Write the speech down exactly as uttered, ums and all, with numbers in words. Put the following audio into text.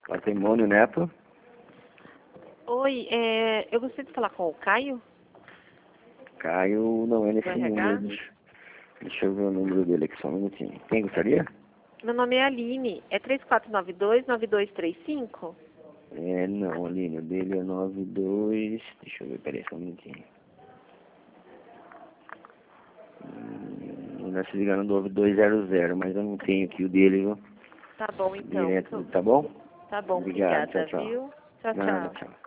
Patrimônio Neto. Oi, é, eu gostaria de falar com o Caio. Caio não é nesse Do R H? número. Deixa eu ver o número dele aqui só um minutinho. Quem gostaria? Meu nome é Aline. É três quatro nove dois, nove dois três cinco? É, não, Aline, o dele é nove dois. Deixa eu ver, peraí só um minutinho. Hum, nós se ligando no nove dois zero zero, mas eu não tenho aqui o dele, viu? Tá bom, então. Direto, tá bom? Tá bom, Obrigado, obrigada, tchau, tchau. viu? Tchau, Nada, tchau. tchau.